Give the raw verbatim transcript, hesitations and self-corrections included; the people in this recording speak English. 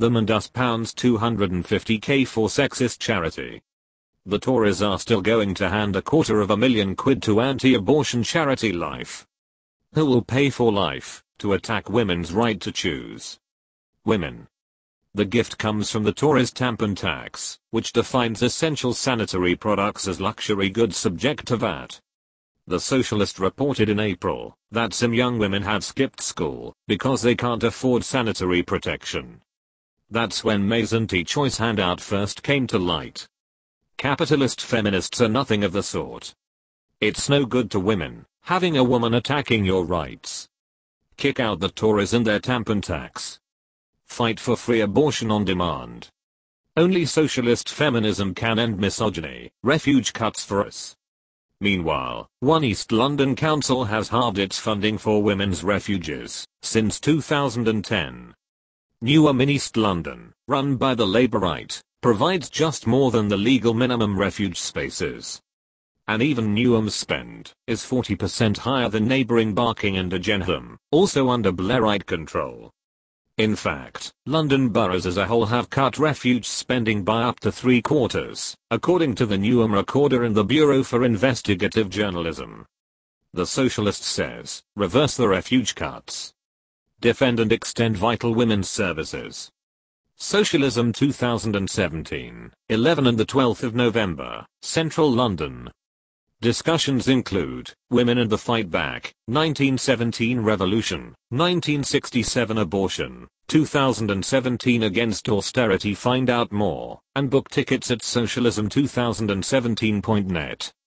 them and us two hundred fifty k for sexist charity. The Tories are still going to hand a quarter of a million quid to anti-abortion charity Life. Who will pay for Life to attack women's right to choose? Women. The gift comes from the Tories' tampon tax, which defines essential sanitary products as luxury goods subject to V A T. The Socialist reported in April that some young women had skipped school because they can't afford sanitary protection. That's when May's anti-choice handout first came to light. Capitalist feminists are nothing of the sort. It's no good to women having a woman attacking your rights. Kick out the Tories and their tampon tax. Fight for free abortion on demand. Only socialist feminism can end misogyny. Refuge cuts for us. Meanwhile, One East London Council has halved its funding for women's refuges since two thousand ten. Newham in East London, run by the Labourite, provides just more than the legal minimum refuge spaces. And even Newham's spend is forty percent higher than neighbouring Barking and Dagenham, also under Blairite control. In fact, London boroughs as a whole have cut refuge spending by up to three quarters, according to the Newham Recorder and the Bureau for Investigative Journalism. The Socialist says, reverse the refuge cuts. Defend and extend vital women's services. Socialism two thousand seventeen, eleven and the twelfth of November, Central London. Discussions include Women and the Fight Back, nineteen seventeen Revolution, nineteen sixty-seven Abortion, two thousand seventeen Against Austerity. Find out more and book tickets at socialism two thousand seventeen dot net.